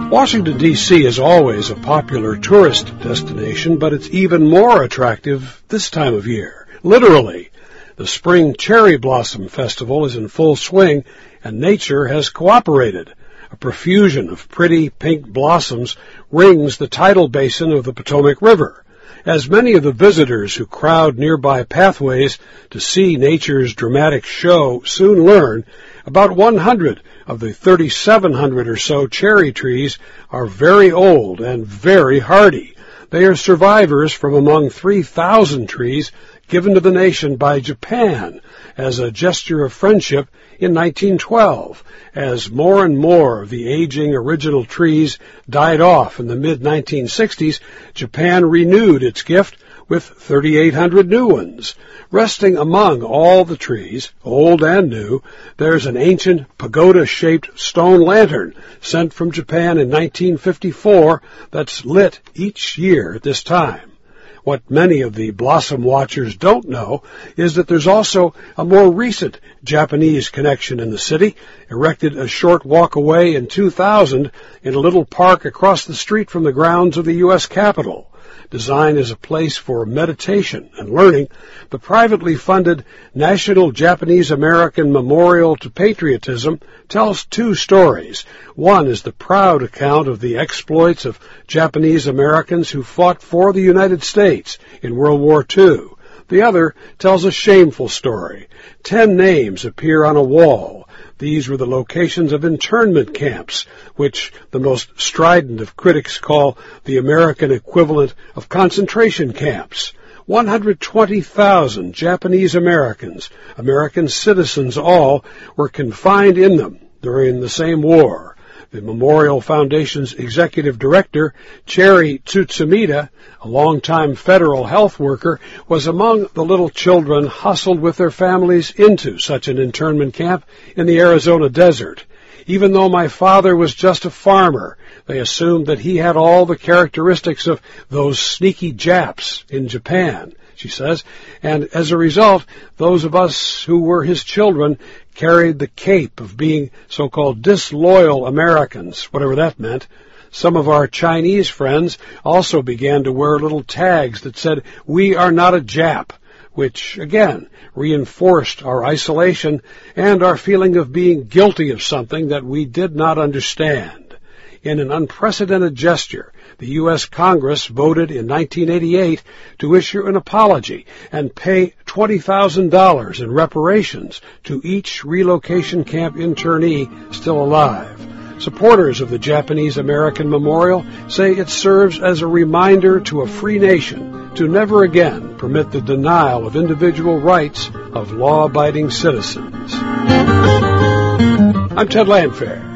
Washington, D.C. is always a popular tourist destination, but it's even more attractive this time of year. Literally, the Spring Cherry Blossom Festival is in full swing, and nature has cooperated. A profusion of pretty pink blossoms rings the tidal basin of the Potomac River. As many of the visitors who crowd nearby pathways to see nature's dramatic show soon learn, about 100 of the 3,700 or so cherry trees are very old and very hardy. They are survivors from among 3,000 trees given to the nation by Japan as a gesture of friendship in 1912. As more and more of the aging original trees died off in the mid-1960s, Japan renewed its gift with 3,800 new ones. Resting among all the trees, old and new, there's an ancient pagoda-shaped stone lantern sent from Japan in 1954 that's lit each year at this time. What many of the blossom watchers don't know is that there's also a more recent Japanese connection in the city, erected a short walk away in 2000 in a little park across the street from the grounds of the U.S. Capitol. Designed as a place for meditation and learning, the privately funded National Japanese American Memorial to Patriotism tells two stories. One is the proud account of the exploits of Japanese Americans who fought for the United States in World War II. The other tells a shameful story. 10 names appear on a wall. These were the locations of internment camps, which the most strident of critics call the American equivalent of concentration camps. 120,000 Japanese Americans, American citizens all, were confined in them during the same war. The Memorial Foundation's executive director, Cherry Tsutsumida, a longtime federal health worker, was among the little children hustled with their families into such an internment camp in the Arizona desert. Even though my father was just a farmer, they assumed that he had all the characteristics of those sneaky Japs in Japan, she says, and as a result, those of us who were his children carried the cape of being so-called disloyal Americans, whatever that meant. Some of our Chinese friends also began to wear little tags that said, "We are not a Jap," which, again, reinforced our isolation and our feeling of being guilty of something that we did not understand. In an unprecedented gesture, the U.S. Congress voted in 1988 to issue an apology and pay $20,000 in reparations to each relocation camp internee still alive. Supporters of the Japanese American Memorial say it serves as a reminder to a free nation to never again permit the denial of individual rights of law-abiding citizens. I'm Ted Landfair.